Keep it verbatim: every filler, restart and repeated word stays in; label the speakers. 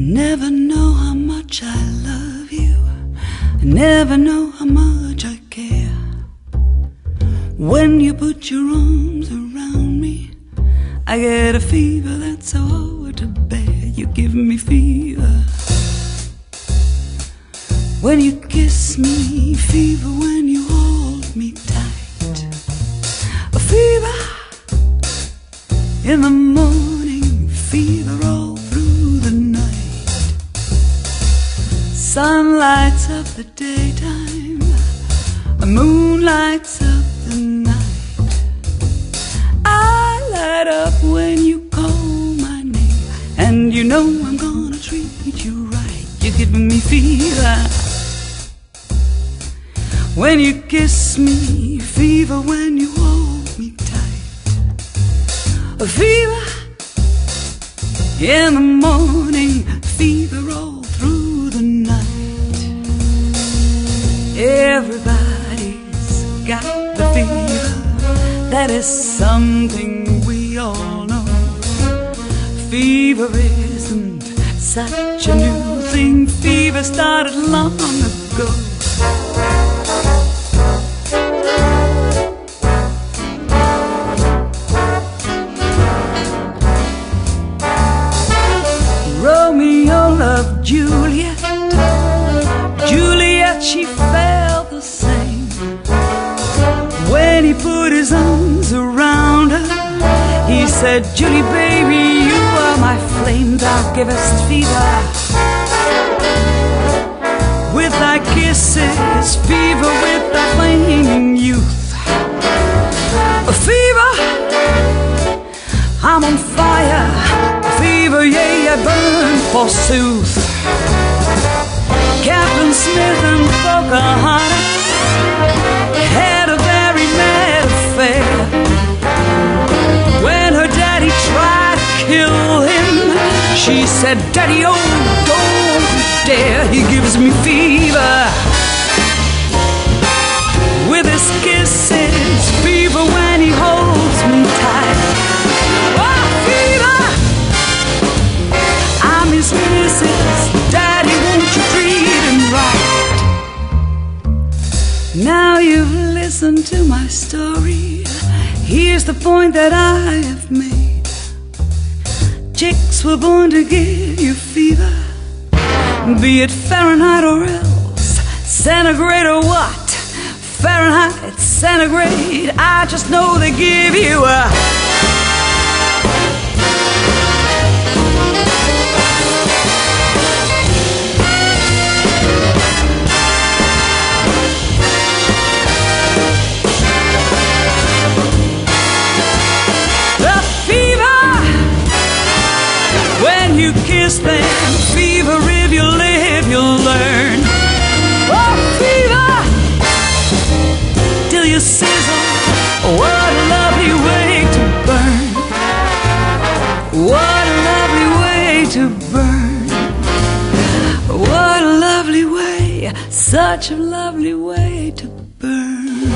Speaker 1: Never know how much I love you. I never know how much I care. When you put your arms around me, I get a fever that's so hard to bear. You give me fever when you kiss me, fever when you hold me tight, a fever in the morning, fever all through the night. Sun lights up the daytime, the moon lights up the night. I light up when you call my name, and you know I'm gonna treat you right. You're giving me fever when you kiss me, fever when you hold me tight, a fever in the morning, fever all through the night. Everybody's got the fever, that is something we all know. Fever isn't such a new thing, fever started long ago. Romeo loved Juliet, Juliet, she felt the same. When he put his arms around her, he said, Julie, baby, you are my flame, thou givest fever. With thy kisses, fever with thy flaming youth, a fever, I'm on fire, fever, yea, I burn forsooth. Captain Smith and Pocahontas had a very mad affair. When her daddy tried to kill him, she said, Daddy, oh, don't you dare. He gives me fever with his kisses, fever when he holds me tight. His missus, Daddy, won't you treat him right? Now you've listened to my story. Here's the point that I have made. Chicks were born to give you fever, be it Fahrenheit or else centigrade or what. Fahrenheit, centigrade, I just know they give you a you kiss them, fever, if you live, you'll learn. Oh, fever, till you sizzle, what a lovely way to burn. What a lovely way to burn. What a lovely way, such a lovely way to burn.